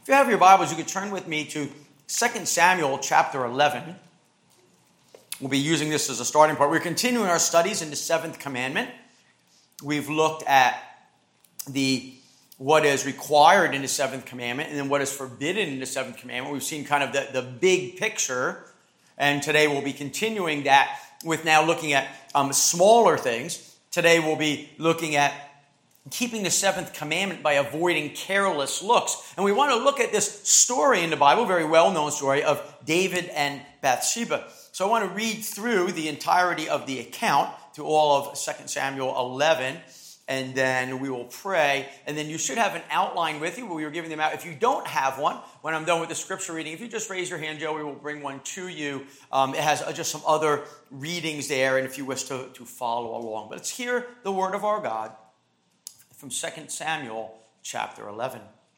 If you have your Bibles, you could turn with me to 2 Samuel chapter 11. We'll be using this as a starting point. We're continuing our studies in the seventh commandment. We've looked at what is required in the seventh commandment and then what is forbidden in the seventh commandment. We've seen kind of the big picture, and today we'll be continuing that with now looking at smaller things. Today we'll be looking at keeping the seventh commandment by avoiding careless looks. And we want to look at this story in the Bible, very well-known story of David and Bathsheba. So I want to read through the entirety of the account to all of 2 Samuel 11, and then we will pray. And then you should have an outline with you. We were giving them out. If you don't have one, when I'm done with the scripture reading, if you just raise your hand, Joey will bring one to you. It has just some other readings there, and if you wish to follow along. But let's hear the word of our God from 2 Samuel chapter 11.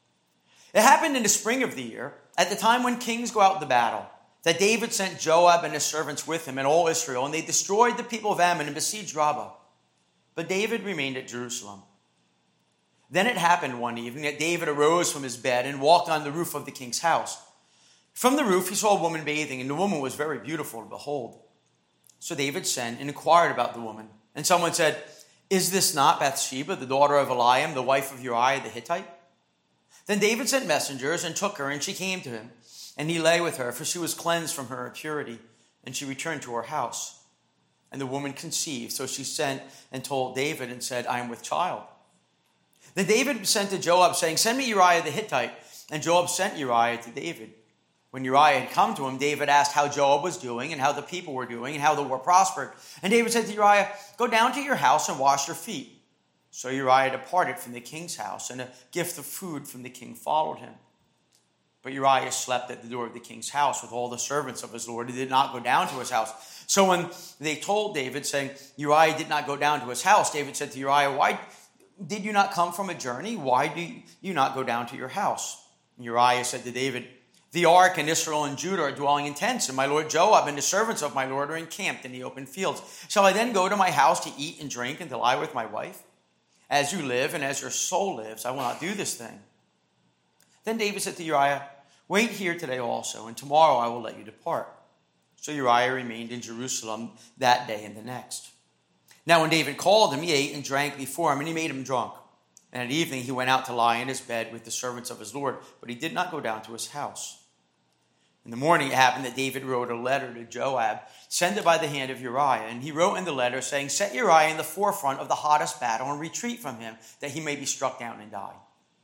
It happened in the spring of the year, at the time when kings go out to battle, that David sent Joab and his servants with him and all Israel, and they destroyed the people of Ammon and besieged Rabbah. But David remained at Jerusalem. Then it happened one evening that David arose from his bed and walked on the roof of the king's house. From the roof he saw a woman bathing, and the woman was very beautiful to behold. So David sent and inquired about the woman. And someone said, "Is this not Bathsheba, the daughter of Eliam, the wife of Uriah the Hittite?" Then David sent messengers and took her, and she came to him. And he lay with her, for she was cleansed from her impurity, and she returned to her house. And the woman conceived, so she sent and told David and said, "I am with child." Then David sent to Joab, saying, "Send me Uriah the Hittite." And Joab sent Uriah to David. When Uriah had come to him, David asked how Joab was doing and how the people were doing and how the war prospered. And David said to Uriah, "Go down to your house and wash your feet." So Uriah departed from the king's house, and a gift of food from the king followed him. But Uriah slept at the door of the king's house with all the servants of his lord. He did not go down to his house. So when they told David, saying, "Uriah did not go down to his house," David said to Uriah, "Why did you not come from a journey? Why do you not go down to your house?" And Uriah said to David, "The ark and Israel and Judah are dwelling in tents, and my lord Joab and the servants of my lord are encamped in the open fields. Shall I then go to my house to eat and drink and to lie with my wife? As you live and as your soul lives, I will not do this thing." Then David said to Uriah, "Wait here today also, and tomorrow I will let you depart." So Uriah remained in Jerusalem that day and the next. Now when David called him, he ate and drank before him, and he made him drunk. And at evening he went out to lie in his bed with the servants of his lord, but he did not go down to his house. In the morning it happened that David wrote a letter to Joab, sent it by the hand of Uriah. And he wrote in the letter saying, "Set Uriah in the forefront of the hottest battle and retreat from him, that he may be struck down and die."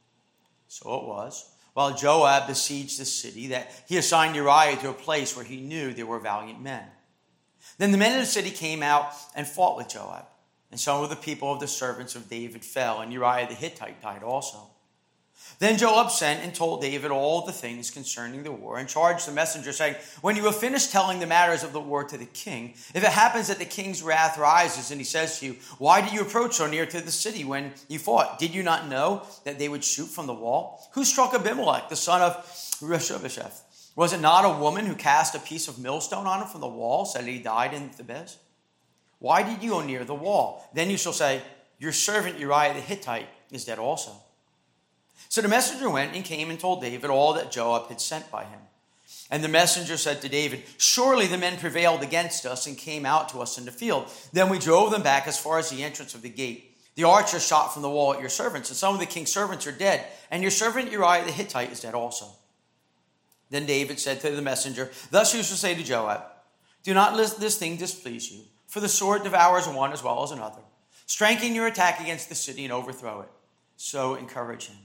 So it was, while Joab besieged the city, that he assigned Uriah to a place where he knew there were valiant men. Then the men of the city came out and fought with Joab. And some of the people of the servants of David fell, and Uriah the Hittite died also. Then Joab sent and told David all the things concerning the war, and charged the messenger, saying, "When you have finished telling the matters of the war to the king, if it happens that the king's wrath rises, and he says to you, 'Why did you approach so near to the city when you fought? Did you not know that they would shoot from the wall? Who struck Abimelech, the son of Reshobesheth? Was it not a woman who cast a piece of millstone on him from the wall, so that he died in Thebez? Why did you go near the wall? Then you shall say, your servant Uriah the Hittite is dead also.'" So the messenger went and came and told David all that Joab had sent by him. And the messenger said to David, "Surely the men prevailed against us and came out to us in the field. Then we drove them back as far as the entrance of the gate. The archers shot from the wall at your servants, and some of the king's servants are dead, and your servant Uriah the Hittite is dead also." Then David said to the messenger, "Thus you shall say to Joab, do not let this thing displease you, for the sword devours one as well as another. Strengthen your attack against the city and overthrow it. So encourage him."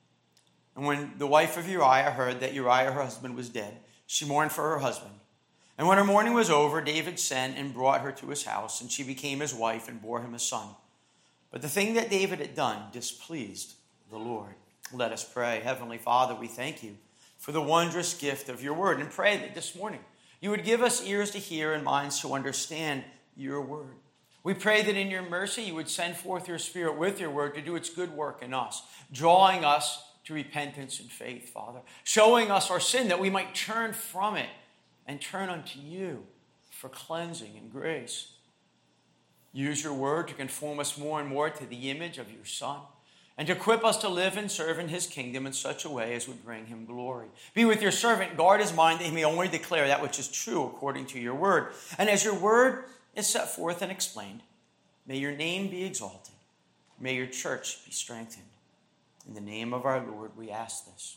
And when the wife of Uriah heard that Uriah, her husband, was dead, she mourned for her husband. And when her mourning was over, David sent and brought her to his house, and she became his wife and bore him a son. But the thing that David had done displeased the Lord. Let us pray. Heavenly Father, we thank you for the wondrous gift of your word, and pray that this morning you would give us ears to hear and minds to understand your word. We pray that in your mercy you would send forth your Spirit with your word to do its good work in us, drawing us to repentance and faith, Father, showing us our sin that we might turn from it and turn unto you for cleansing and grace. Use your word to conform us more and more to the image of your Son, and to equip us to live and serve in his kingdom in such a way as would bring him glory. Be with your servant, guard his mind, that he may only declare that which is true according to your word. And as your word is set forth and explained, may your name be exalted. May your church be strengthened. In the name of our Lord, we ask this.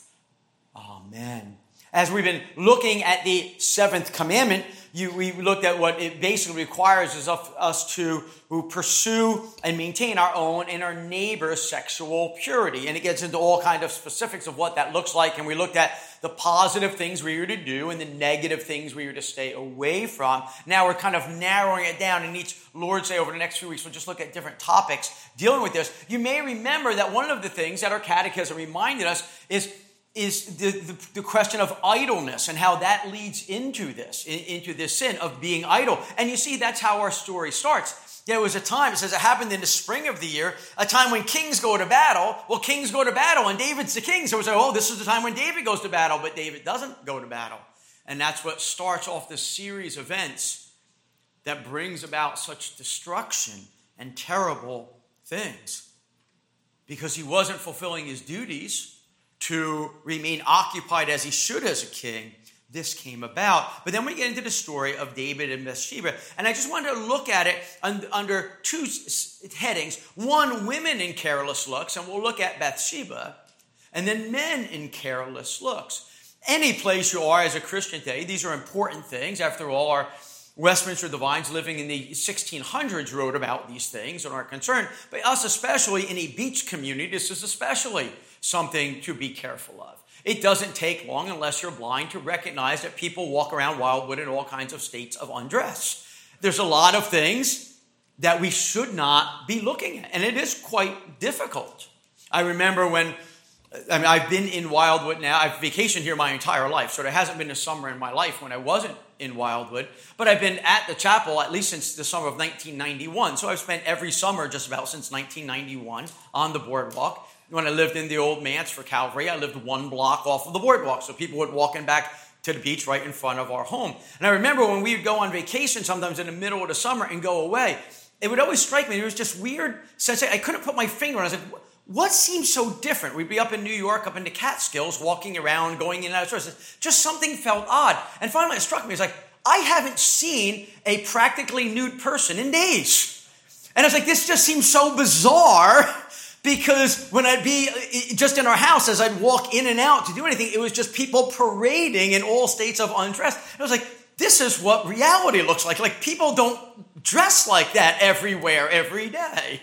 Amen. As we've been looking at the seventh commandment, we looked at what it basically requires is of us to pursue and maintain our own and our neighbor's sexual purity. And it gets into all kinds of specifics of what that looks like. And we looked at the positive things we are to do and the negative things we are to stay away from. Now we're kind of narrowing it down. In each Lord's Day over the next few weeks, we'll just look at different topics dealing with this. You may remember that one of the things that our catechism reminded us is the question of idleness and how that leads into this sin of being idle. And you see, that's how our story starts. There was a time, it says it happened in the spring of the year, a time when kings go to battle. Well, kings go to battle, and David's the king. So we say, this is the time when David goes to battle, but David doesn't go to battle. And that's what starts off this series of events that brings about such destruction and terrible things. Because he wasn't fulfilling his duties to remain occupied as he should as a king, this came about. But then we get into the story of David and Bathsheba. And I just wanted to look at it under two headings. One, women in careless looks, and we'll look at Bathsheba. And then men in careless looks. Any place you are as a Christian today, these are important things. After all, our Westminster divines living in the 1600s wrote about these things and are concerned. But us especially in a beach community, this is especially something to be careful of. It doesn't take long unless you're blind to recognize that people walk around Wildwood in all kinds of states of undress. There's a lot of things that we should not be looking at, and it is quite difficult. I remember I've been in Wildwood now. I've vacationed here my entire life, so there hasn't been a summer in my life when I wasn't in Wildwood. But I've been at the chapel at least since the summer of 1991. So I've spent every summer just about since 1991 on the boardwalk. When I lived in the old manse for Calvary, I lived one block off of the boardwalk. So people would walk in back to the beach right in front of our home. And I remember when we would go on vacation sometimes in the middle of the summer and go away, it would always strike me. There was just weird sensation. I couldn't put my finger on it. I was like, what seems so different? We'd be up in New York, up in the Catskills, walking around, going in and out of stores. Just something felt odd. And finally it struck me. It's like, I haven't seen a practically nude person in days. And I was like, this just seems so bizarre. Because when I'd be just in our house, as I'd walk in and out to do anything, it was just people parading in all states of undress. And I was like, this is what reality looks like. Like, people don't dress like that everywhere, every day.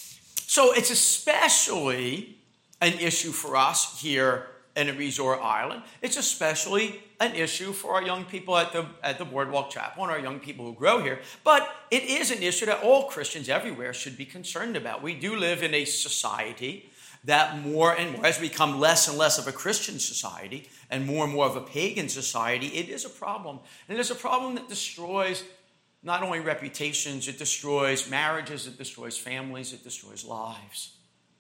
So it's especially an issue for us here in a resort island. It's especially an issue for our young people at the Boardwalk Chapel and our young people who grow here. But it is an issue that all Christians everywhere should be concerned about. We do live in a society that more and more, as we become less and less of a Christian society and more of a pagan society, it is a problem. And it is a problem that destroys not only reputations, it destroys marriages, it destroys families, it destroys lives.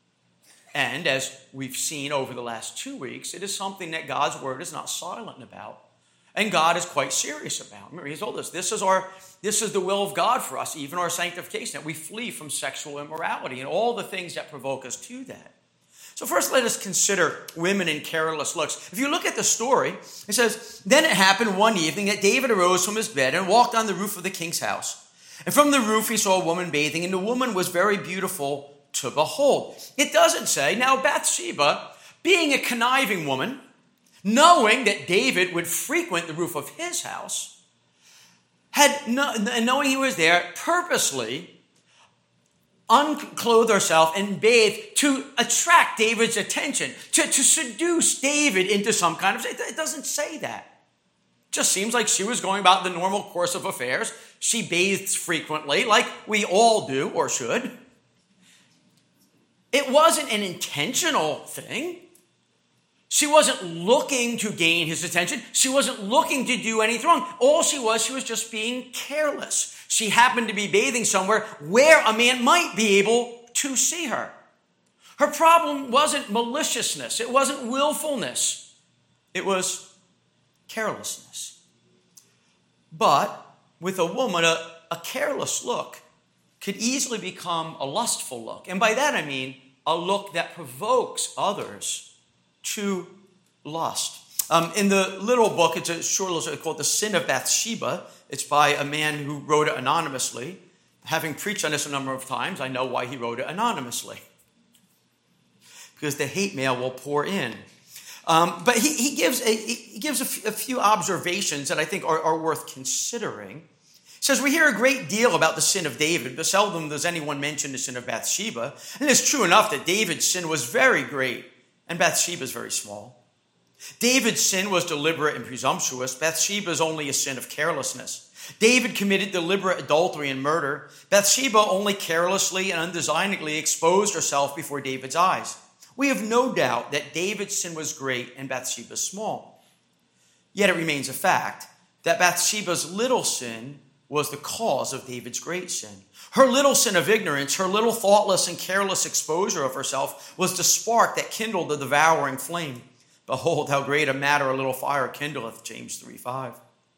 And as we've seen over the last 2 weeks, it is something that God's word is not silent about. And God is quite serious about. Remember, he told us this is the will of God for us, even our sanctification, that we flee from sexual immorality and all the things that provoke us to that. So first, let us consider women in careless looks. If you look at the story, it says, then it happened one evening that David arose from his bed and walked on the roof of the king's house. And from the roof he saw a woman bathing, and the woman was very beautiful to behold. It doesn't say, now Bathsheba, being a conniving woman, knowing that David would frequent the roof of his house, knowing he was there, purposely unclothed herself and bathed to attract David's attention, to seduce David into some kind of... It doesn't say that. It just seems like she was going about the normal course of affairs. She bathes frequently, like we all do or should. It wasn't an intentional thing. She wasn't looking to gain his attention. She wasn't looking to do anything wrong. All she was just being careless. She happened to be bathing somewhere where a man might be able to see her. Her problem wasn't maliciousness. It wasn't willfulness. It was carelessness. But with a woman, a careless look could easily become a lustful look. And by that I mean a look that provokes others to lust. In the little book, it's a short little story called The Sin of Bathsheba. It's by a man who wrote it anonymously. Having preached on this a number of times, I know why he wrote it anonymously. Because the hate mail will pour in. But he gives a few observations that I think are worth considering. He says, we hear a great deal about the sin of David, but seldom does anyone mention the sin of Bathsheba. And it's true enough that David's sin was very great, and Bathsheba's very small. David's sin was deliberate and presumptuous. Bathsheba's only a sin of carelessness. David committed deliberate adultery and murder. Bathsheba only carelessly and undesignedly exposed herself before David's eyes. We have no doubt that David's sin was great and Bathsheba's small. Yet it remains a fact that Bathsheba's little sin was the cause of David's great sin. Her little sin of ignorance, her little thoughtless and careless exposure of herself was the spark that kindled the devouring flame. Behold, how great a matter a little fire kindleth, James 3:5.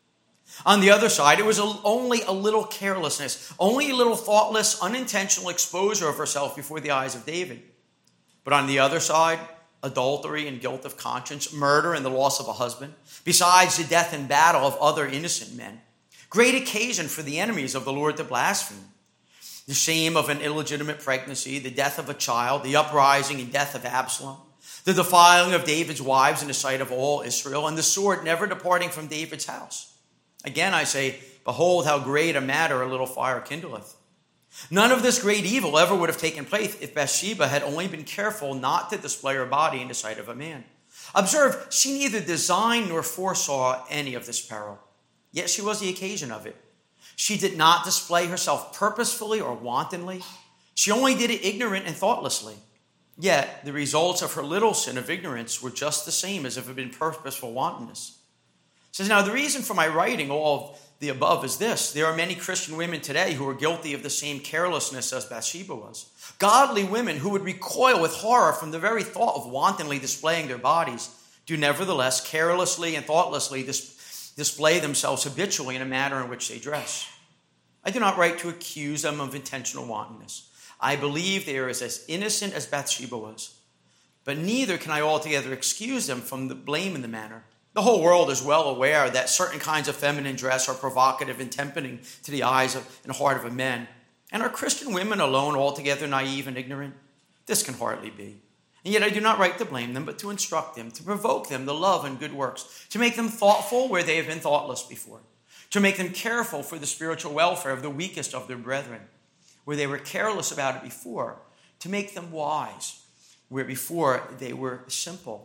On the other side, it was only a little carelessness, only a little thoughtless, unintentional exposure of herself before the eyes of David. But on the other side, adultery and guilt of conscience, murder and the loss of a husband, besides the death and battle of other innocent men. Great occasion for the enemies of the Lord to blaspheme. The shame of an illegitimate pregnancy, the death of a child, the uprising and death of Absalom, the defiling of David's wives in the sight of all Israel, and the sword never departing from David's house. Again, I say, behold, how great a matter a little fire kindleth. None of this great evil ever would have taken place if Bathsheba had only been careful not to display her body in the sight of a man. Observe, she neither designed nor foresaw any of this peril, yet she was the occasion of it. She did not display herself purposefully or wantonly. She only did it ignorant and thoughtlessly. Yet the results of her little sin of ignorance were just the same as if it had been purposeful wantonness. It says, now the reason for my writing all of the above is this. There are many Christian women today who are guilty of the same carelessness as Bathsheba was. Godly women who would recoil with horror from the very thought of wantonly displaying their bodies do nevertheless carelessly and thoughtlessly display themselves habitually in a manner in which they dress. I do not write to accuse them of intentional wantonness. I believe they are as innocent as Bathsheba was. But neither can I altogether excuse them from the blame in the matter. The whole world is well aware that certain kinds of feminine dress are provocative and tempting to the eyes and heart of a man. And are Christian women alone altogether naive and ignorant? This can hardly be. And yet I do not write to blame them, but to instruct them, to provoke them to love and good works, to make them thoughtful where they have been thoughtless before, to make them careful for the spiritual welfare of the weakest of their brethren, where they were careless about it before, to make them wise, where before they were simple.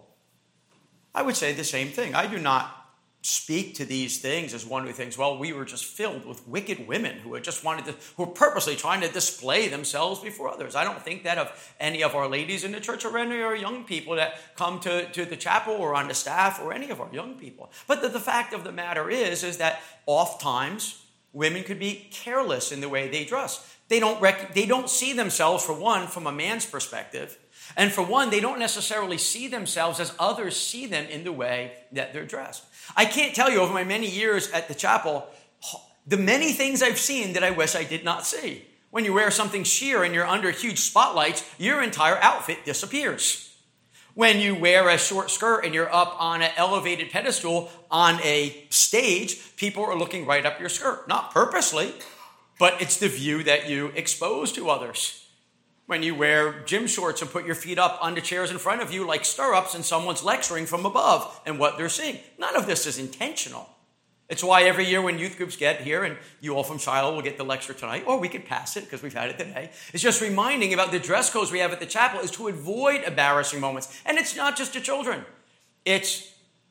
I would say the same thing. I do not speak to these things as one who thinks, well, we were just filled with wicked women who were purposely trying to display themselves before others. I don't think that of any of our ladies in the church or any of our young people that come to the chapel or on the staff or any of our young people. But the fact of the matter is that oftentimes women could be careless in the way they dress. They don't see themselves, for one, from a man's perspective. And for one, they don't necessarily see themselves as others see them in the way that they're dressed. I can't tell you over my many years at the chapel, the many things I've seen that I wish I did not see. When you wear something sheer and you're under huge spotlights, your entire outfit disappears. When you wear a short skirt and you're up on an elevated pedestal on a stage, people are looking right up your skirt. Not purposely, but it's the view that you expose to others. When you wear gym shorts and put your feet up on the chairs in front of you like stirrups and someone's lecturing from above and what they're seeing. None of this is intentional. It's why every year when youth groups get here, and you all from Shiloh will get the lecture tonight, or we could pass it because we've had it today, it's just reminding about the dress codes we have at the chapel is to avoid embarrassing moments. And it's not just to children. It's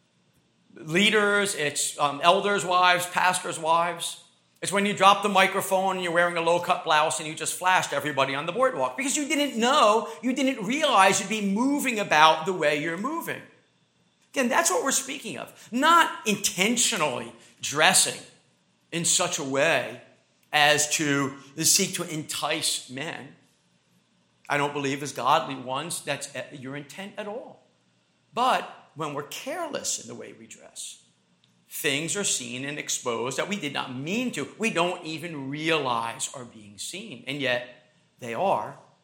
leaders, it's elders' wives, pastors' wives. It's when you drop the microphone and you're wearing a low-cut blouse and you just flashed everybody on the boardwalk because you didn't realize you'd be moving about the way you're moving. Again, that's what we're speaking of. Not intentionally dressing in such a way as to seek to entice men. I don't believe as godly ones that's your intent at all. But when we're careless in the way we dress, things are seen and exposed that we did not mean to. We don't even realize are being seen, and yet they are.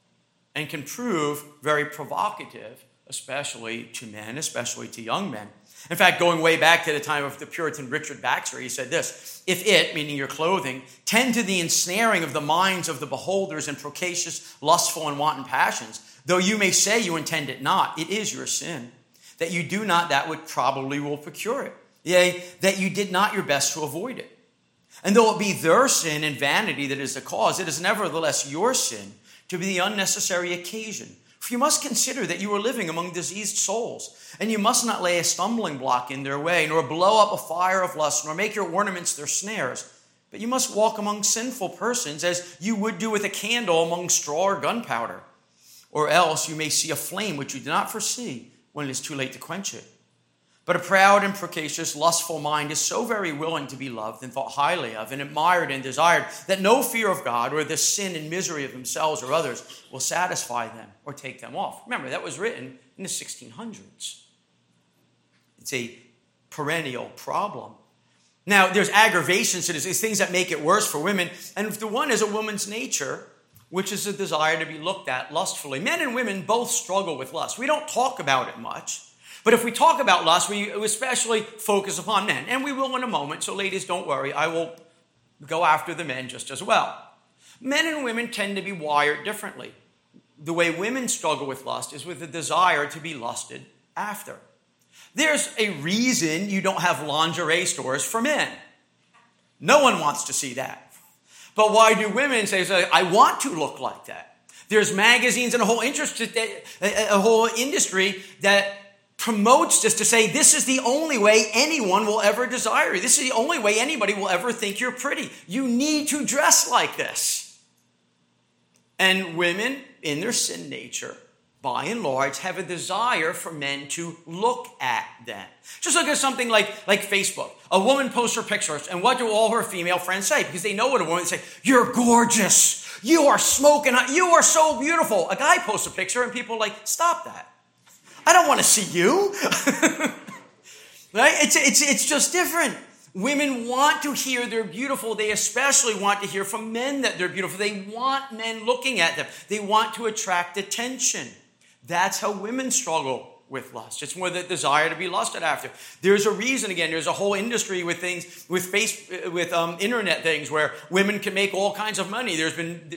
and can prove very provocative, especially to men, especially to young men. In fact, going way back to the time of the Puritan Richard Baxter, he said this: if it, meaning your clothing, tend to the ensnaring of the minds of the beholders in procacious, lustful, and wanton passions, though you may say you intend it not, it is your sin, that you do not that which probably will procure it, yea, that you did not your best to avoid it. And though it be their sin and vanity that is the cause, it is nevertheless your sin to be the unnecessary occasion. For you must consider that you are living among diseased souls, and you must not lay a stumbling block in their way, nor blow up a fire of lust, nor make your ornaments their snares. But you must walk among sinful persons as you would do with a candle among straw or gunpowder. Or else you may see a flame which you do not foresee when it is too late to quench it. But a proud and precacious, lustful mind is so very willing to be loved and thought highly of and admired and desired that no fear of God or the sin and misery of themselves or others will satisfy them or take them off. Remember, that was written in the 1600s. It's a perennial problem. Now, there's aggravations to this. There's things that make it worse for women. And the one is a woman's nature, which is a desire to be looked at lustfully. Men and women both struggle with lust. We don't talk about it much. But if we talk about lust, we especially focus upon men. And we will in a moment. So ladies, don't worry. I will go after the men just as well. Men and women tend to be wired differently. The way women struggle with lust is with a desire to be lusted after. There's a reason you don't have lingerie stores for men. No one wants to see that. But why do women say, I want to look like that? There's magazines and a whole industry that promotes this to say this is the only way anyone will ever desire you. This is the only way anybody will ever think you're pretty. You need to dress like this. And women, in their sin nature, by and large, have a desire for men to look at them. Just look at something like Facebook. A woman posts her pictures, and what do all her female friends say? Because they know what a woman say. You're gorgeous. You are smoking hot. You are so beautiful. A guy posts a picture, and people are like, stop that. I don't want to see you. Right? It's just different. Women want to hear they're beautiful. They especially want to hear from men that they're beautiful. They want men looking at them. They want to attract attention. That's how women struggle with lust. It's more the desire to be lusted after. There's a reason, again, there's a whole industry with things, with internet things where women can make all kinds of money. There's been...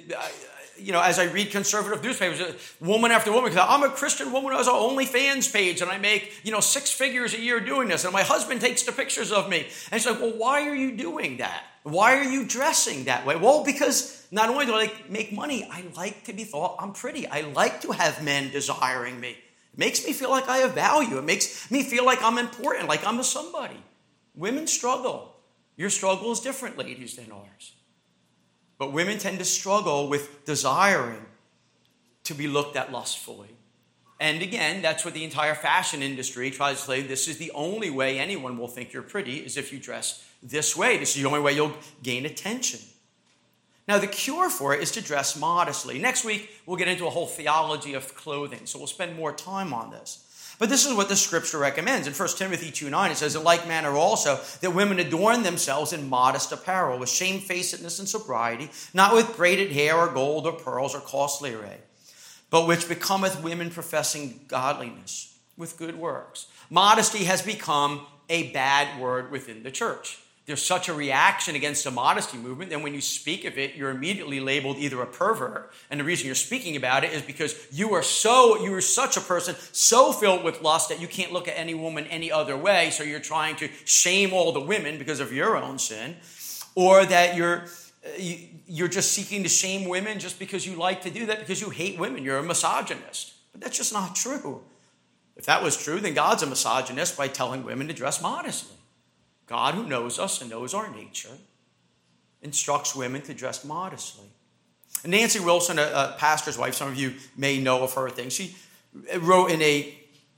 as I read conservative newspapers, woman after woman, because I'm a Christian woman who has an OnlyFans page, and I make, 6 figures a year doing this, and my husband takes the pictures of me. And it's like, well, why are you doing that? Why are you dressing that way? Well, because not only do I make money, I like to be thought I'm pretty. I like to have men desiring me. It makes me feel like I have value. It makes me feel like I'm important, like I'm a somebody. Women struggle. Your struggle is different, ladies, than ours. But women tend to struggle with desiring to be looked at lustfully. And again, that's what the entire fashion industry tries to say. This is the only way anyone will think you're pretty, is if you dress this way. This is the only way you'll gain attention. Now, the cure for it is to dress modestly. Next week, we'll get into a whole theology of clothing, so we'll spend more time on this. But this is what the scripture recommends. In 1 Timothy 2:9, it says, in like manner also, that women adorn themselves in modest apparel, with shamefacedness and sobriety, not with braided hair or gold or pearls or costly array, but which becometh women professing godliness with good works. Modesty has become a bad word within the church. There's such a reaction against the modesty movement that when you speak of it, you're immediately labeled either a pervert, and the reason you're speaking about it is because you are such a person so filled with lust that you can't look at any woman any other way, so you're trying to shame all the women because of your own sin, or that you're just seeking to shame women just because you like to do that because you hate women. You're a misogynist. But that's just not true. If that was true, then God's a misogynist by telling women to dress modestly. God, who knows us and knows our nature, instructs women to dress modestly. And Nancy Wilson, a pastor's wife, some of you may know of her thing. She wrote in a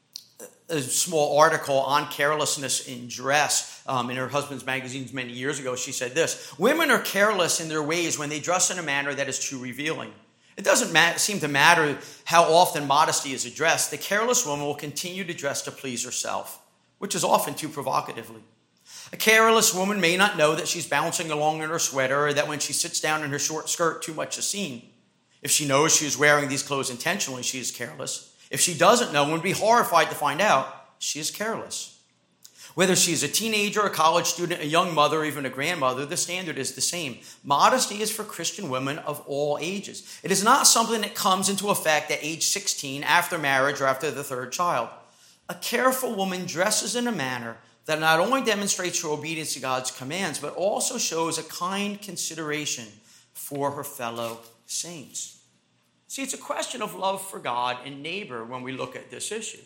small article on carelessness in dress in her husband's magazines many years ago. She said this: women are careless in their ways when they dress in a manner that is too revealing. It doesn't seem to matter how often modesty is addressed. The careless woman will continue to dress to please herself, which is often too provocatively. A careless woman may not know that she's bouncing along in her sweater, or that when she sits down in her short skirt, too much is seen. If she knows she is wearing these clothes intentionally, she is careless. If she doesn't know and would be horrified to find out, she is careless. Whether she is a teenager, a college student, a young mother, or even a grandmother, the standard is the same. Modesty is for Christian women of all ages. It is not something that comes into effect at age 16, after marriage, or after the third child. A careful woman dresses in a manner that not only demonstrates her obedience to God's commands, but also shows a kind consideration for her fellow saints. See, it's a question of love for God and neighbor when we look at this issue.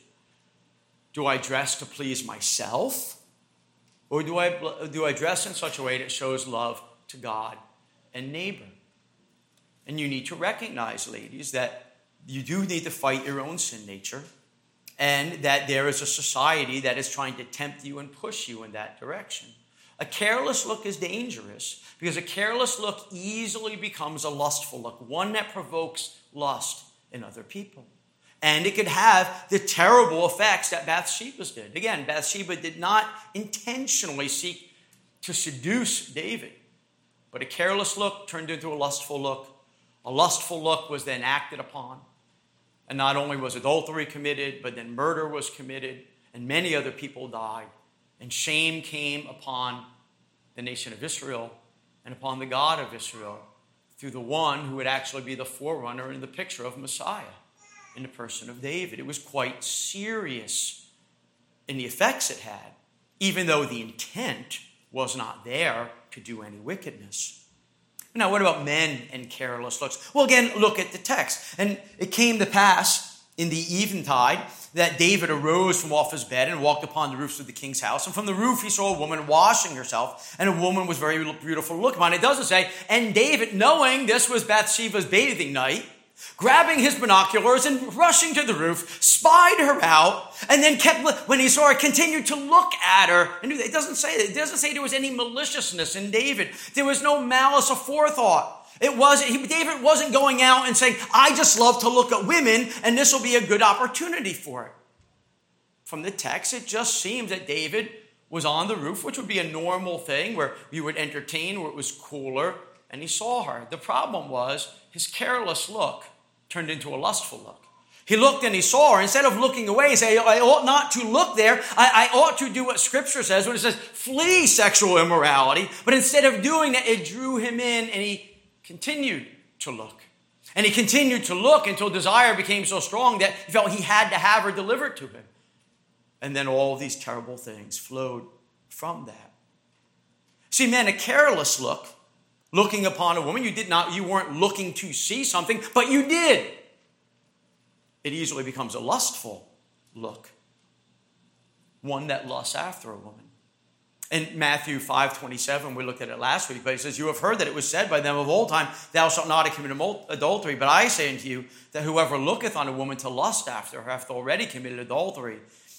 Do I dress to please myself? Or do I dress in such a way that shows love to God and neighbor? And you need to recognize, ladies, that you do need to fight your own sin nature, and that there is a society that is trying to tempt you and push you in that direction. A careless look is dangerous because a careless look easily becomes a lustful look, one that provokes lust in other people. And it could have the terrible effects that Bathsheba's did. Again, Bathsheba did not intentionally seek to seduce David, but a careless look turned into a lustful look. A lustful look was then acted upon. And not only was adultery committed, but then murder was committed, and many other people died. And shame came upon the nation of Israel and upon the God of Israel through the one who would actually be the forerunner in the picture of Messiah, in the person of David. It was quite serious in the effects it had, even though the intent was not there to do any wickedness. Now, what about men and careless looks? Well, again, look at the text. And it came to pass in the eventide that David arose from off his bed and walked upon the roofs of the king's house. And from the roof he saw a woman washing herself, and a woman was very beautiful to look upon. It doesn't say, and David, knowing this was Bathsheba's bathing night, grabbing his binoculars and rushing to the roof, spied her out, and then when he saw her, continued to look at her. And it doesn't say there was any maliciousness in David. There was no malice aforethought. David wasn't going out and saying, I just love to look at women, and this will be a good opportunity for it. From the text, it just seems that David was on the roof, which would be a normal thing where you would entertain, where it was cooler, and he saw her. The problem was his careless look turned into a lustful look. He looked and he saw her. Instead of looking away and saying, I ought not to look there, I ought to do what Scripture says when it says, flee sexual immorality. But instead of doing that, it drew him in, and he continued to look. And he continued to look until desire became so strong that he felt he had to have her delivered to him. And then all of these terrible things flowed from that. See, men, a careless look, looking upon a woman, you weren't looking to see something, but you did. It easily becomes a lustful look, one that lusts after a woman. In Matthew 5:27, we looked at it last week, but he says, you have heard that it was said by them of old time, thou shalt not commit adultery. But I say unto you that whoever looketh on a woman to lust after her hath already committed adultery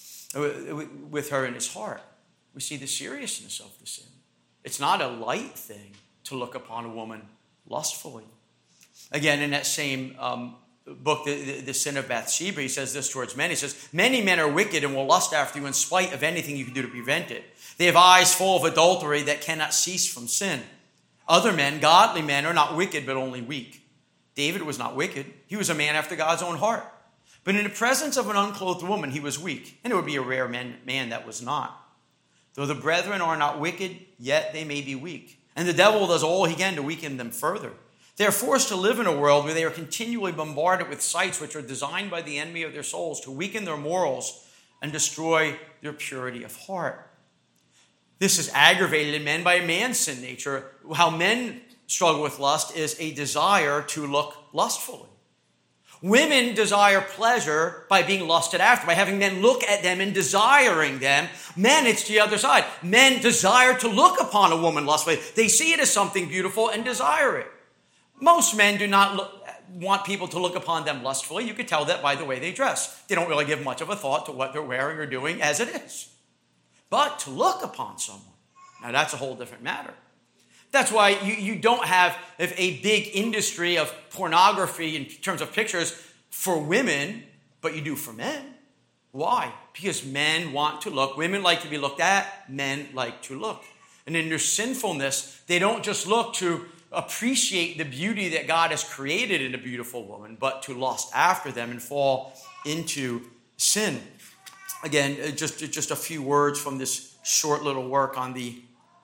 with her in his heart. We see the seriousness of the sin. It's not a light thing to look upon a woman lustfully. Again, in that same book, the Sin of Bathsheba, he says this towards men. He says, many men are wicked and will lust after you in spite of anything you can do to prevent it. They have eyes full of adultery that cannot cease from sin. Other men, godly men, are not wicked but only weak. David was not wicked. He was a man after God's own heart. But in the presence of an unclothed woman, he was weak. And it would be a rare man that was not. Though the brethren are not wicked, yet they may be weak. And the devil does all he can to weaken them further. They are forced to live in a world where they are continually bombarded with sights which are designed by the enemy of their souls to weaken their morals and destroy their purity of heart. This is aggravated in men by a man's sin nature. How men struggle with lust is a desire to look lustfully. Women desire pleasure by being lusted after, by having men look at them and desiring them. Men, it's the other side. Men desire to look upon a woman lustfully. They see it as something beautiful and desire it. Most men do not want people to look upon them lustfully. You could tell that by the way they dress. They don't really give much of a thought to what they're wearing or doing as it is. But to look upon someone, now that's a whole different matter. That's why you don't have a big industry of pornography in terms of pictures for women, but you do for men. Why? Because men want to look. Women like to be looked at. Men like to look. And in their sinfulness, they don't just look to appreciate the beauty that God has created in a beautiful woman, but to lust after them and fall into sin. Again, just a few words from this short little work on the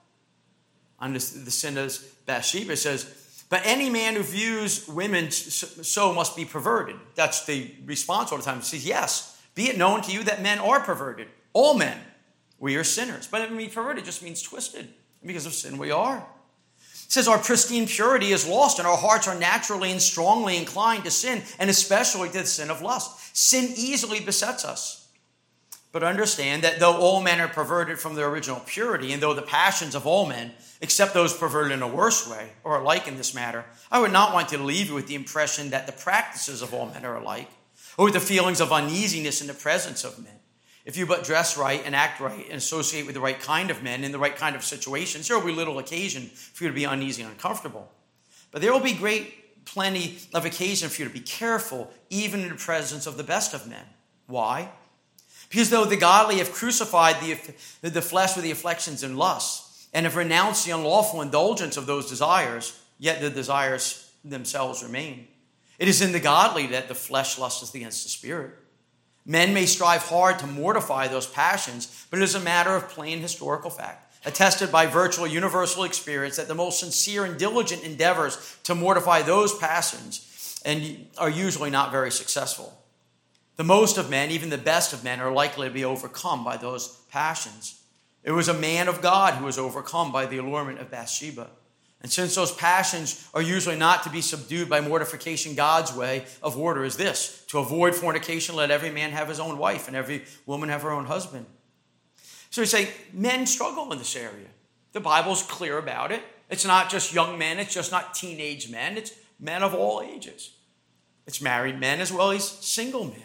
sin of Bathsheba. It says, but any man who views women so must be perverted. That's the response all the time. It says, yes, be it known to you that men are perverted. All men, we are sinners. But it means perverted just means twisted. Because of sin we are. It says our pristine purity is lost and our hearts are naturally and strongly inclined to sin, and especially to the sin of lust. Sin easily besets us. But understand that though all men are perverted from their original purity, and though the passions of all men, except those perverted in a worse way, are alike in this matter, I would not want to leave you with the impression that the practices of all men are alike, or with the feelings of uneasiness in the presence of men. If you but dress right and act right and associate with the right kind of men in the right kind of situations, there will be little occasion for you to be uneasy and uncomfortable. But there will be plenty of occasion for you to be careful, even in the presence of the best of men. Why? Because though the godly have crucified the flesh with the afflictions and lusts, and have renounced the unlawful indulgence of those desires, yet the desires themselves remain. It is in the godly that the flesh lusts against the spirit. Men may strive hard to mortify those passions, but it is a matter of plain historical fact, attested by virtual universal experience, that the most sincere and diligent endeavors to mortify those passions are usually not very successful. The most of men, even the best of men, are likely to be overcome by those passions. It was a man of God who was overcome by the allurement of Bathsheba. And since those passions are usually not to be subdued by mortification, God's way of order is this: to avoid fornication, let every man have his own wife and every woman have her own husband. So we say men struggle in this area. The Bible's clear about it. It's not just young men. It's just not teenage men. It's men of all ages. It's married men as well as single men.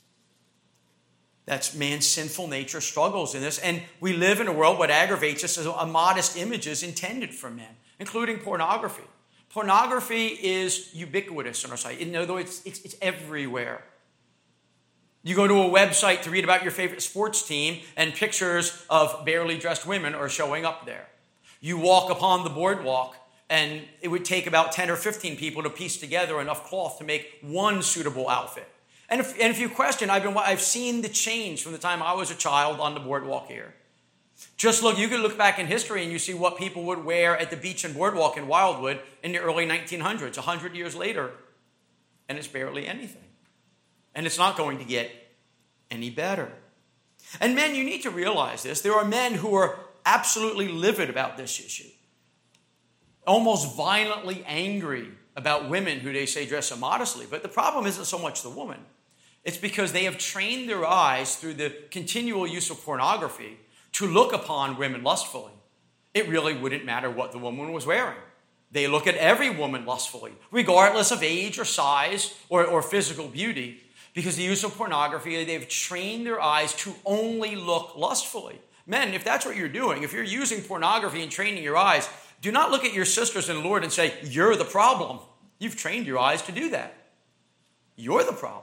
That's man's sinful nature struggles in this. And we live in a world what aggravates us is a modest images intended for men, including pornography. Pornography is ubiquitous on our site. In other words, it's everywhere. You go to a website to read about your favorite sports team, and pictures of barely dressed women are showing up there. You walk upon the boardwalk, and it would take about 10 or 15 people to piece together enough cloth to make one suitable outfit. And if you question, I've seen the change from the time I was a child on the boardwalk here. Just look, you can look back in history and you see what people would wear at the beach and boardwalk in Wildwood in the early 1900s, 100 years later, and it's barely anything. And it's not going to get any better. And men, you need to realize this. There are men who are absolutely livid about this issue, almost violently angry about women who they say dress immodestly. But the problem isn't so much the woman. It's because they have trained their eyes through the continual use of pornography to look upon women lustfully. It really wouldn't matter what the woman was wearing. They look at every woman lustfully, regardless of age or size or physical beauty, because the use of pornography, they've trained their eyes to only look lustfully. Men, if that's what you're doing, if you're using pornography and training your eyes, do not look at your sisters in the Lord and say, you're the problem. You've trained your eyes to do that. You're the problem.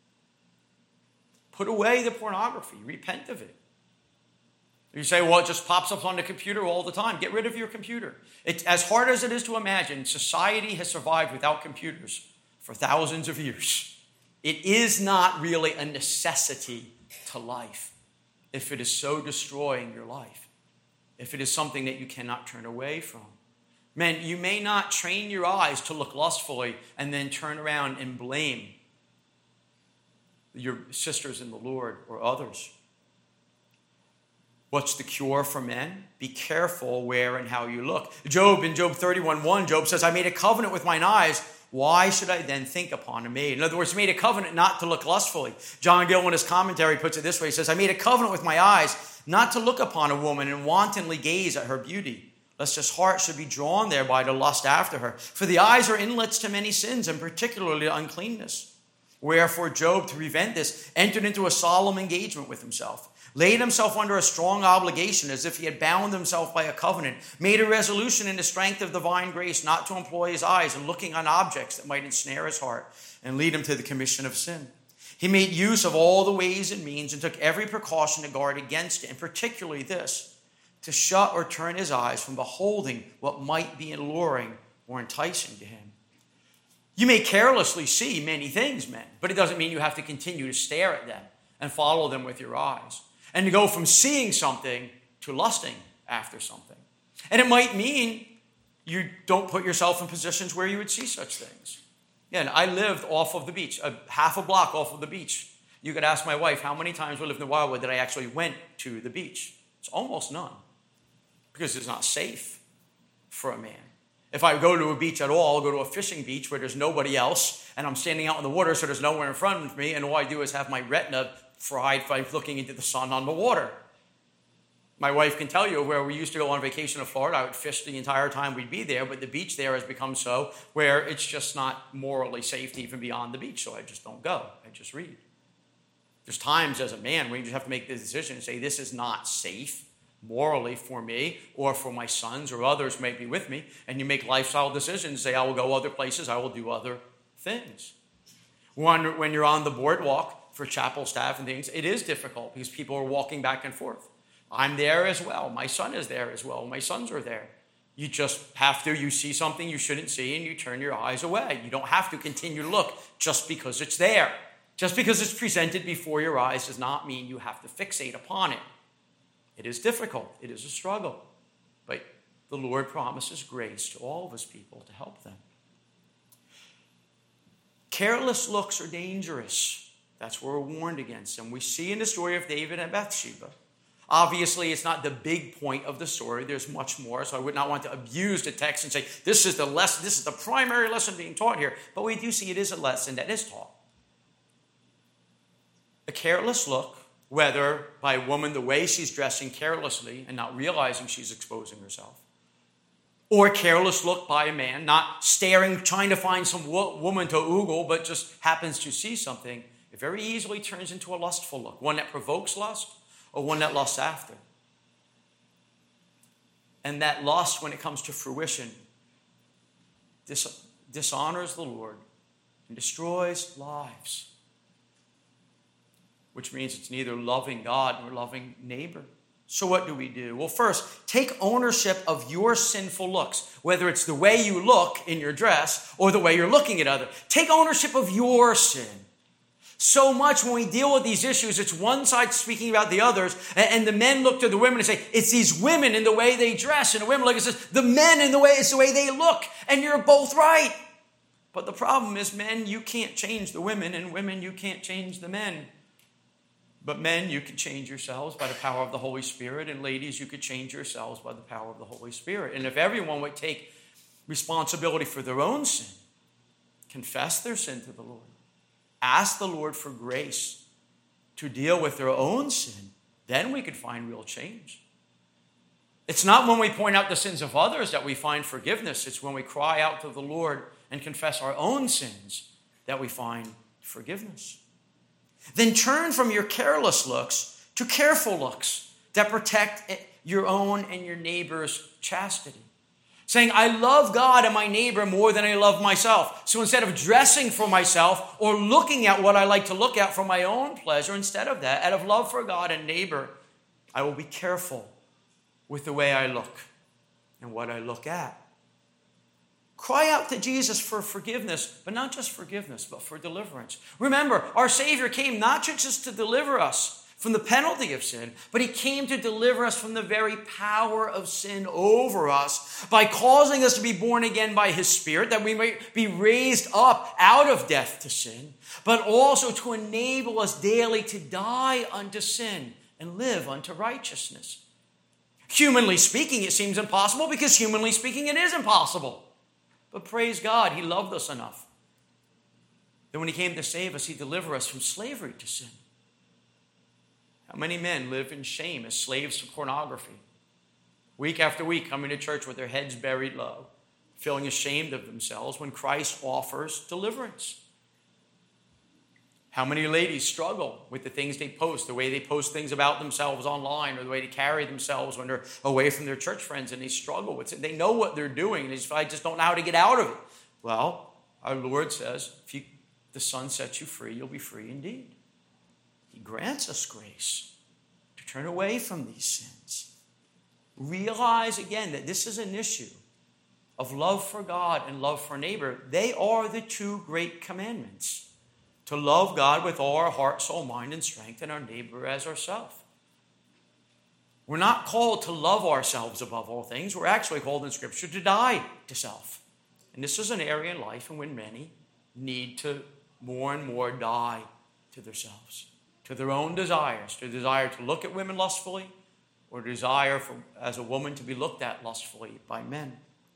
Put away the pornography. Repent of it. You say, well, it just pops up on the computer all the time. Get rid of your computer. It's as hard as it is to imagine, society has survived without computers for thousands of years. It is not really a necessity to life if it is so destroying your life, if it is something that you cannot turn away from. Men, you may not train your eyes to look lustfully and then turn around and blame your sisters in the Lord or others. What's the cure for men? Be careful where and how you look. Job, in Job 31:1, Job says, I made a covenant with mine eyes. Why should I then think upon a maid? In other words, he made a covenant not to look lustfully. John Gill, in his commentary, puts it this way. He says, I made a covenant with my eyes not to look upon a woman and wantonly gaze at her beauty, lest his heart should be drawn thereby to lust after her. For the eyes are inlets to many sins, and particularly to uncleanness. Wherefore Job, to prevent this, entered into a solemn engagement with himself, laid himself under a strong obligation as if he had bound himself by a covenant, made a resolution in the strength of divine grace not to employ his eyes in looking on objects that might ensnare his heart and lead him to the commission of sin. He made use of all the ways and means and took every precaution to guard against it, and particularly this, to shut or turn his eyes from beholding what might be alluring or enticing to him. You may carelessly see many things, men, but it doesn't mean you have to continue to stare at them and follow them with your eyes, and to go from seeing something to lusting after something. And it might mean you don't put yourself in positions where you would see such things. Again, I lived off of the beach, half a block off of the beach. You could ask my wife how many times we lived in Wildwood that I actually went to the beach. It's almost none, because it's not safe for a man. If I go to a beach at all, I'll go to a fishing beach where there's nobody else, and I'm standing out in the water, so there's nowhere in front of me, and all I do is have my retina fried by looking into the sun on the water. My wife can tell you where we used to go on vacation to Florida, I would fish the entire time we'd be there, but the beach there has become so where it's just not morally safe to even be on the beach, so I just don't go. I just read. There's times as a man where you just have to make the decision and say, this is not safe morally for me or for my sons or others who may be with me, and you make lifestyle decisions, say, I will go other places, I will do other things. When you're on the boardwalk for chapel staff and things, it is difficult because people are walking back and forth. I'm there as well. My son is there as well. My sons are there. You just have to, you see something you shouldn't see and you turn your eyes away. You don't have to continue to look just because it's there. Just because it's presented before your eyes does not mean you have to fixate upon it. It is difficult. It is a struggle. But the Lord promises grace to all of his people to help them. Careless looks are dangerous. That's what we're warned against. And we see in the story of David and Bathsheba. Obviously, it's not the big point of the story. There's much more, so I would not want to abuse the text and say, this is the lesson, this is the primary lesson being taught here. But we do see it is a lesson that is taught. A careless look, whether by a woman the way she's dressing carelessly and not realizing she's exposing herself, or a careless look by a man, not staring, trying to find some woman to oogle, but just happens to see something, it very easily turns into a lustful look, one that provokes lust, or one that lusts after. And that lust, when it comes to fruition, dishonors the Lord and destroys lives, which means it's neither loving God nor loving neighbor. So what do? Well, first, take ownership of your sinful looks, whether it's the way you look in your dress or the way you're looking at others. Take ownership of your sin. So much when we deal with these issues, it's one side speaking about the others, and the men look to the women and say, it's these women in the way they dress, and the women look and says, the men in the way, it's the way they look, and you're both right. But the problem is, men, you can't change the women, and women, you can't change the men. But men, you can change yourselves by the power of the Holy Spirit, and ladies, you could change yourselves by the power of the Holy Spirit. And if everyone would take responsibility for their own sin, confess their sin to the Lord, ask the Lord for grace to deal with their own sin, then we could find real change. It's not when we point out the sins of others that we find forgiveness. It's when we cry out to the Lord and confess our own sins that we find forgiveness. Then turn from your careless looks to careful looks that protect your own and your neighbor's chastity. Saying, I love God and my neighbor more than I love myself. So instead of dressing for myself or looking at what I like to look at for my own pleasure, instead of that, out of love for God and neighbor, I will be careful with the way I look and what I look at. Cry out to Jesus for forgiveness, but not just forgiveness, but for deliverance. Remember, our Savior came not just to deliver us from the penalty of sin, but he came to deliver us from the very power of sin over us by causing us to be born again by his Spirit, that we might be raised up out of death to sin, but also to enable us daily to die unto sin and live unto righteousness. Humanly speaking, it seems impossible because humanly speaking, it is impossible. But praise God, he loved us enough that when he came to save us, he delivered us from slavery to sin. How many men live in shame as slaves to pornography? Week after week coming to church with their heads buried low, feeling ashamed of themselves when Christ offers deliverance. How many ladies struggle with the things they post, the way they post things about themselves online, or the way they carry themselves when they're away from their church friends, and they struggle with it. They know what they're doing, and I just don't know how to get out of it. Well, our Lord says, if the Son sets you free, you'll be free indeed. He grants us grace to turn away from these sins. Realize again that this is an issue of love for God and love for neighbor, they are the two great commandments. To love God with all our heart, soul, mind, and strength, and our neighbor as ourselves. We're not called to love ourselves above all things. We're actually called in Scripture to die to self. And this is an area in life in which many need to more and more die to themselves, to their own desires, to the desire to look at women lustfully, or desire for, as a woman, to be looked at lustfully by men.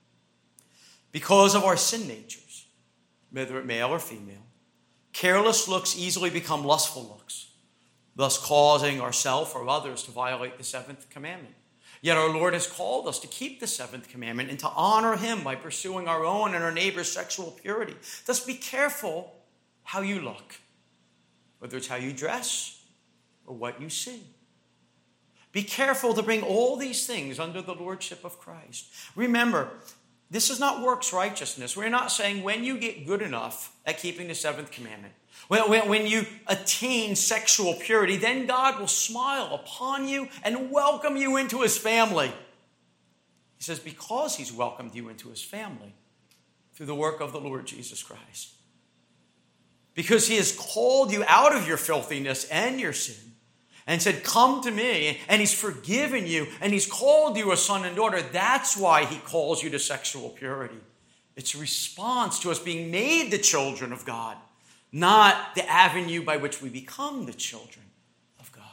Because of our sin natures, whether male or female, careless looks easily become lustful looks, thus causing ourselves or others to violate the seventh commandment. Yet our Lord has called us to keep the seventh commandment and to honor him by pursuing our own and our neighbor's sexual purity. Thus be careful how you look, whether it's how you dress or what you see. Be careful to bring all these things under the lordship of Christ. Remember, this is not works righteousness. We're not saying when you get good enough at keeping the seventh commandment, when you attain sexual purity, then God will smile upon you and welcome you into his family. He says, because he's welcomed you into his family through the work of the Lord Jesus Christ. Because he has called you out of your filthiness and your sin and said, come to me, and he's forgiven you, and he's called you a son and daughter. That's why he calls you to sexual purity. It's a response to us being made the children of God, not the avenue by which we become the children of God.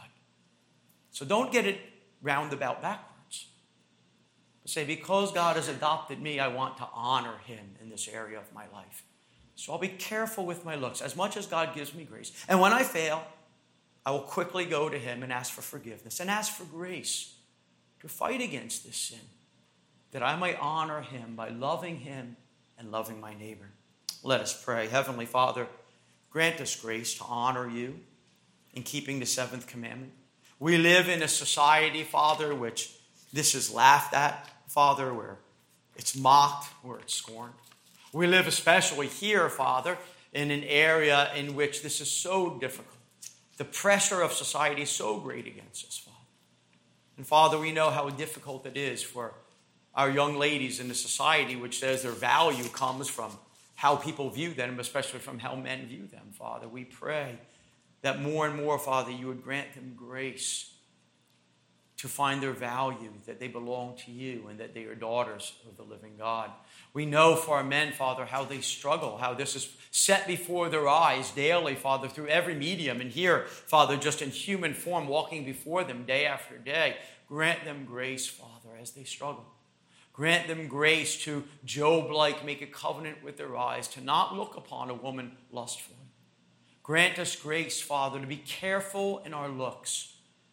So don't get it roundabout backwards. But say, because God has adopted me, I want to honor him in this area of my life. So I'll be careful with my looks as much as God gives me grace. And when I fail, I will quickly go to him and ask for forgiveness and ask for grace to fight against this sin, that I might honor him by loving him and loving my neighbor. Let us pray. Heavenly Father, grant us grace to honor you in keeping the seventh commandment. We live in a society, Father, which this is laughed at, Father, where it's mocked, where it's scorned. We live especially here, Father, in an area in which this is so difficult. The pressure of society is so great against us, Father. And Father, we know how difficult it is for our young ladies in the society which says their value comes from how people view them, especially from how men view them, Father. We pray that more and more, Father, you would grant them grace to find their value, that they belong to you and that they are daughters of the living God. We know for our men, Father, how they struggle, how this is set before their eyes daily, Father, through every medium. And here, Father, just in human form, walking before them day after day. Grant them grace, Father, as they struggle. Grant them grace to, Job-like, make a covenant with their eyes, to not look upon a woman lustfully. Grant us grace, Father, to be careful in our looks,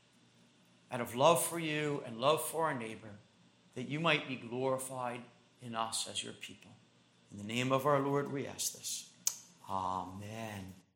out of love for you and love for our neighbor, that you might be glorified in us as your people. In the name of our Lord, we ask this. Amen.